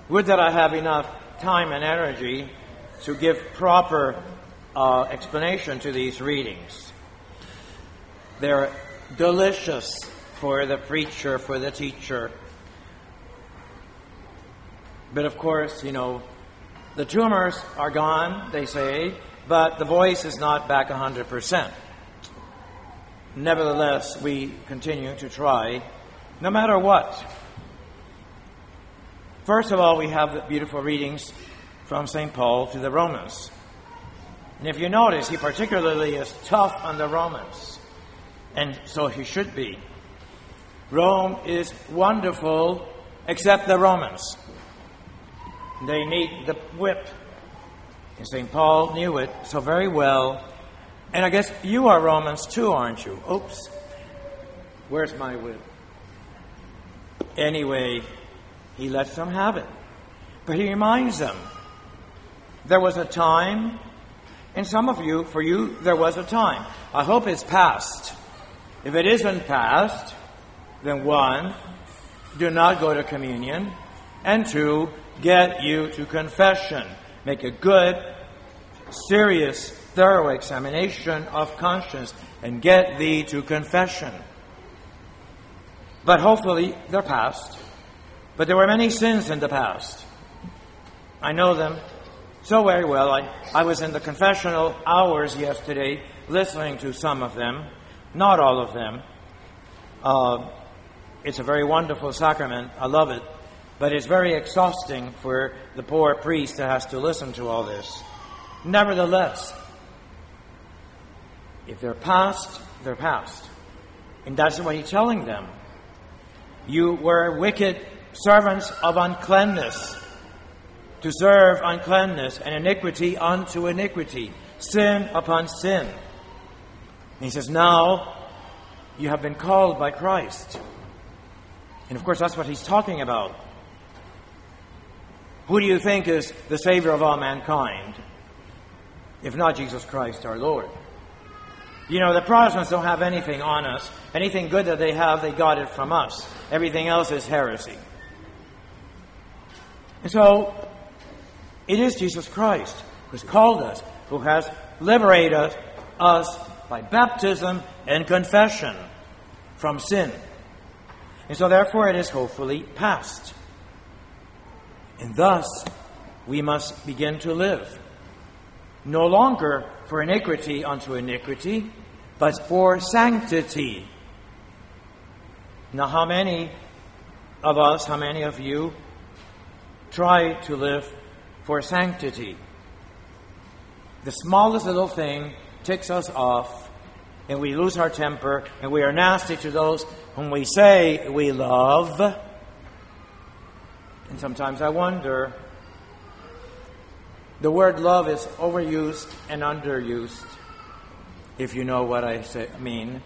Would that I have enough time and energy to give proper explanation to these readings. They're delicious for the preacher, for the teacher. But of course, the tumors are gone, they say, but the voice is not back 100%. Nevertheless, we continue to try, no matter what. First of all, we have the beautiful readings from St. Paul to the Romans. And if you notice, he particularly is tough on the Romans. And so he should be. Rome is wonderful, except the Romans. They need the whip. And St. Paul knew it so very well. And I guess you are Romans too, aren't you? Oops. Where's my whip? Anyway, he lets them have it. But he reminds them, there was a time, and some of you, for you, there was a time. I hope it's past. If it isn't past, then 1, do not go to communion, and 2, get you to confession. Make a good, serious, thorough examination of conscience, and get thee to confession. But hopefully they're past. But there were many sins in the past. I know them so very well. I was in the confessional hours yesterday listening to some of them, not all of them. It's a very wonderful sacrament. I love it. But it's very exhausting for the poor priest that has to listen to all this. Nevertheless, if they're past, they're past. And that's what he's telling them. You were wicked servants of uncleanness, to serve uncleanness, and iniquity unto iniquity, sin upon sin. And he says, now you have been called by Christ. And of course, that's what he's talking about. Who do you think is the Savior of all mankind, if not Jesus Christ our Lord? The Protestants don't have anything on us. Anything good that they have, they got it from us. Everything else is heresy. And so, it is Jesus Christ who has called us, who has liberated us by baptism and confession from sin. And so therefore it is hopefully past. And thus, we must begin to live. No longer for iniquity unto iniquity, but for sanctity. Now, how many of us, how many of you try to live for sanctity? The smallest little thing ticks us off, and we lose our temper, and we are nasty to those whom we say we love. And sometimes I wonder, the word love is overused and underused, if you know what I mean.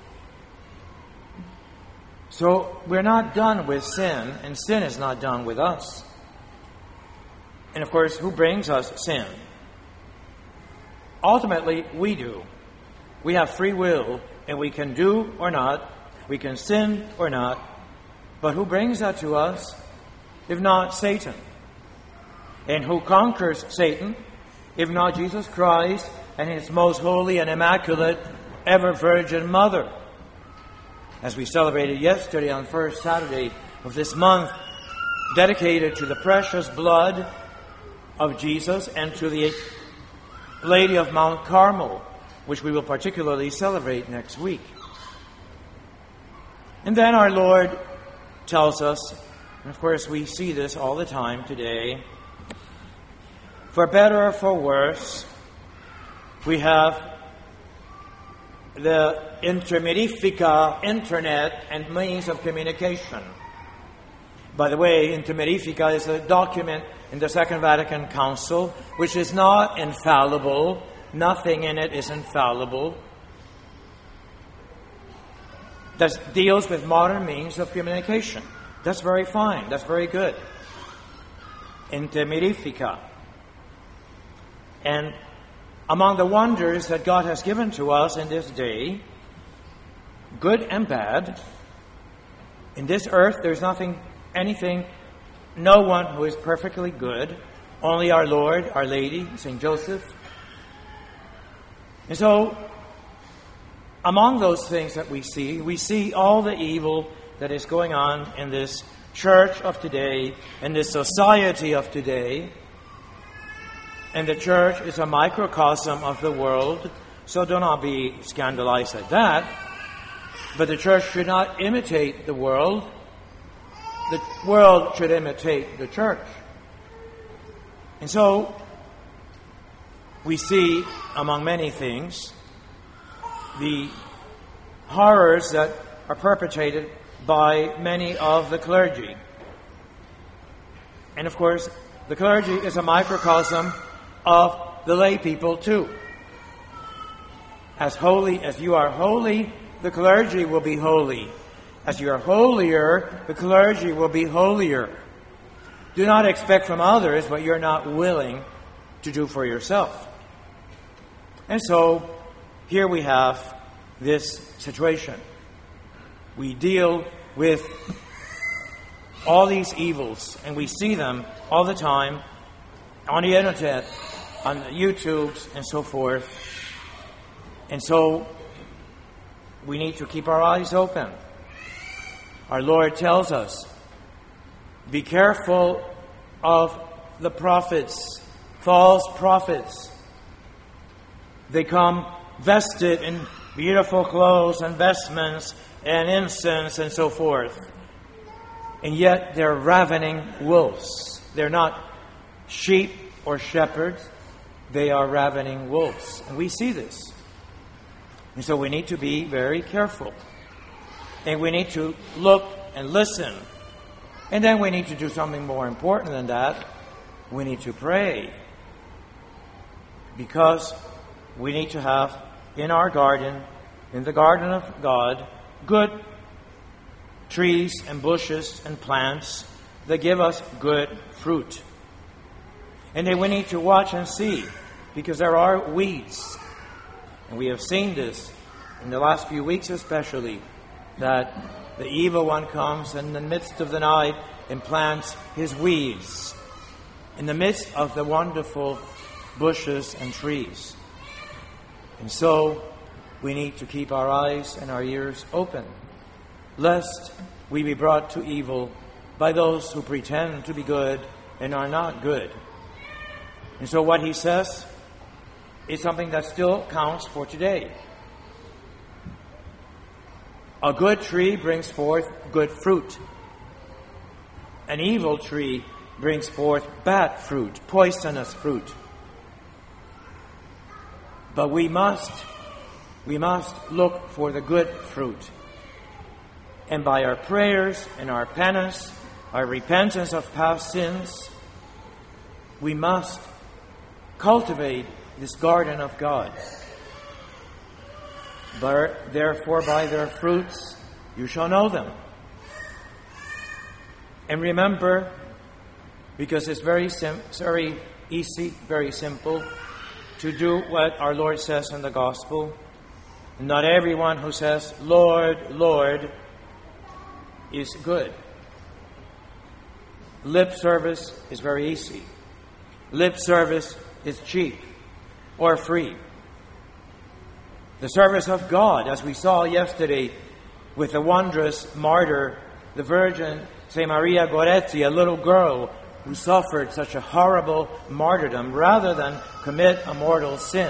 So we're not done with sin, and sin is not done with us. And of course, who brings us sin? Ultimately, we do. We have free will, and we can do or not, we can sin or not. But who brings that to us, if not Satan? And who conquers Satan, if not Jesus Christ and His most holy and immaculate ever Virgin Mother? As we celebrated yesterday on first Saturday of this month, dedicated to the precious blood of Jesus and to the Lady of Mount Carmel, which we will particularly celebrate next week. And then our Lord tells us, and of course we see this all the time today, for better or for worse, we have the Intermedifica, internet, and means of communication. By the way, Intermedifica is a document in the Second Vatican Council, which is not infallible. Nothing in it is infallible. That deals with modern means of communication. That's very fine. That's very good. Intermedifica. And among the wonders that God has given to us in this day, good and bad, in this earth there's anything no one who is perfectly good, only our Lord, Our Lady, St. Joseph. And so, among those things that we see all the evil that is going on in this church of today, in this society of today. And the church is a microcosm of the world, so do not be scandalized at that. But the church should not imitate the world. The world should imitate the church. And so, we see, among many things, the horrors that are perpetrated by many of the clergy. And of course, the clergy is a microcosm of the lay people too. As holy as you are holy, the clergy will be holy. As you are holier, the clergy will be holier. Do not expect from others what you're not willing to do for yourself. And so, here we have this situation. We deal with all these evils, and we see them all the time on the internet, on the YouTubes, and so forth. And so, we need to keep our eyes open. Our Lord tells us, be careful of the prophets, false prophets. They come vested in beautiful clothes and vestments and incense and so forth. And yet they're ravening wolves. They're not sheep or shepherds. They are ravening wolves. And we see this. And so we need to be very careful. And we need to look and listen. And then we need to do something more important than that. We need to pray. Because we need to have in our garden, in the garden of God, good trees and bushes and plants that give us good fruit. And then we need to watch and see, because there are weeds. And we have seen this in the last few weeks especially, that the evil one comes in the midst of the night and plants his weeds in the midst of the wonderful bushes and trees. And so we need to keep our eyes and our ears open, lest we be brought to evil by those who pretend to be good and are not good. And so what he says is something that still counts for today. A good tree brings forth good fruit. An evil tree brings forth bad fruit, poisonous fruit. But we must look for the good fruit. And by our prayers and our penance, our repentance of past sins, we must cultivate this garden of God. Therefore, by their fruits you shall know them. And remember, because it's very easy, very simple, to do what our Lord says in the Gospel. Not everyone who says, Lord, Lord, is good. Lip service is very easy. Lip service is cheap or free. The service of God, as we saw yesterday with the wondrous martyr, the Virgin St. Maria Goretti, a little girl who suffered such a horrible martyrdom rather than commit a mortal sin.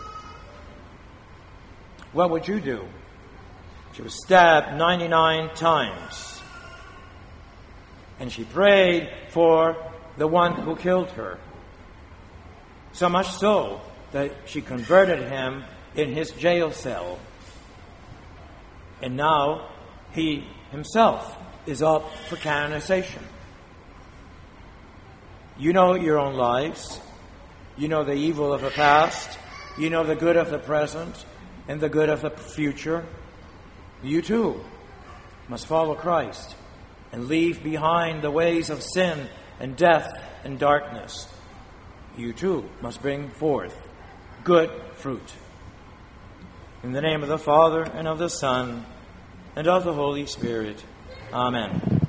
What would you do? She was stabbed 99 times. And she prayed for the one who killed her. So much so that she converted him in his jail cell. And now he himself is up for canonization. You know your own lives. You know the evil of the past. You know the good of the present and the good of the future. You too must follow Christ and leave behind the ways of sin and death and darkness. You too must bring forth good fruit. In the name of the Father, and of the Son, and of the Holy Spirit. Amen.